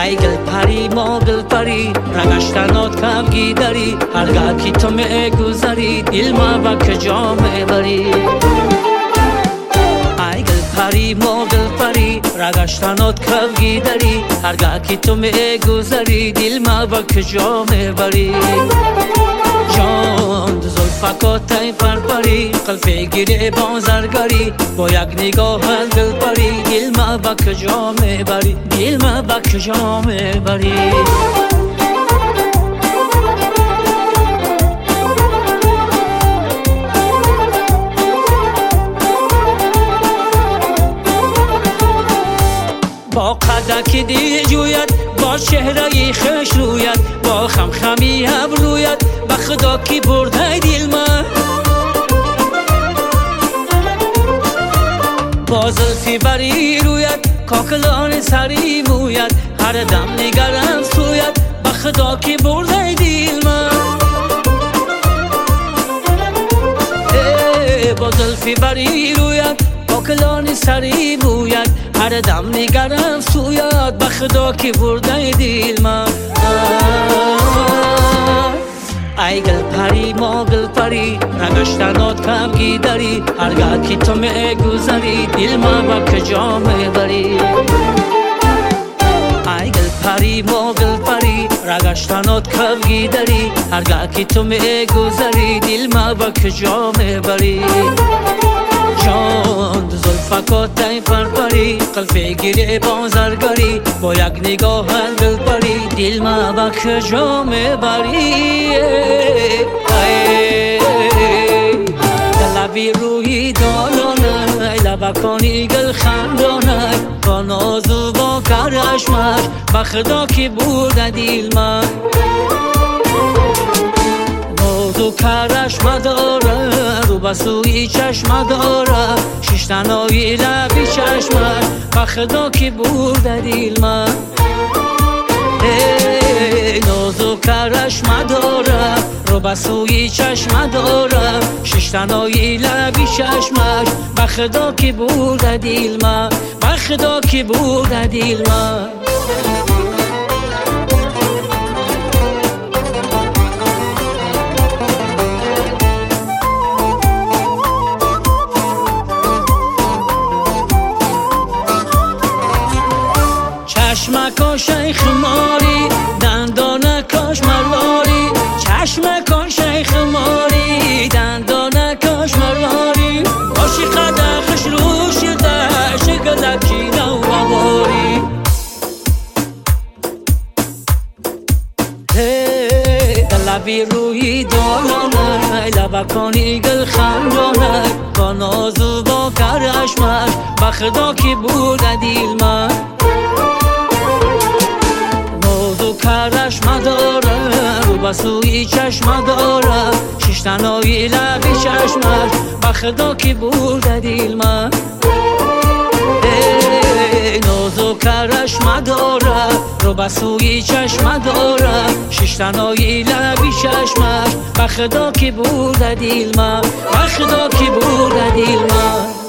ای گل پری ما گل پری رگشتنات کبگی داری هرگاه که تو میگذری دل ما با کجا میبری ای گل پری ما گل پری رگشتنات کبگی داری هرگاه که تو میگذری دل ما با کجا میبری جان زلفکات ای پرپری قلفی گیره بازرگری با یک نگاه گل پری دل ما با کجا میبری دل ما با کجا میبری با قدکی دی جوید با چهره خوش روید با خمخمی ابروید به خدا کی برده دل من با زلفی بری روید کاکلان سری موید هر دم نگرم سوید به خدا کی برده دل من با زلفی بری روید کاکلان سری موید هر دم نگرم سوید به خدا کی برده دل من ای گل پری ما گل پری رگشتنات کبگی داری هرگاه که تو میگذری دل ما با کجا میبری ای گل پری ما گل پری رگشتنات کبگی داری هرگاه که تو میگذری دل ما با کجا میبری جان زلفکات ای پرپری قلفی گیره بازرگری با یک نگاه گل پری دل ما با کجا میبری لبی روی دالانه لبکانی گل خندانه با نازو با کرشمش به خدا کی برده دل من نازو کرشم داره رو بسوی چشم داره ششتنایی لبی چشمش به خدا کی برده دل من نازو کرشم داره رو بسوی چشم داره ششتنایی لبی چشمش به خدا کی برده دل من به خدا کی برده دل من چشمکا شیخ ماری دندانکاش ملاری چشمکا شیخ ماری دندانکاش ملاری باشی قدخش روش دشت گلکی نو بواری لبی روی دالانه لبکانی گل خندانه با نازو با کرشمش به خدا کی برده دل من کرشم داره رو بسوی چشم داره ششتنایی لبی چشمش به خدا کی برده دل من نازو کرشم داره رو بسوی چشم داره ششتنایی لبی چشمش به خدا کی برده دل من به خدا کی برده دل من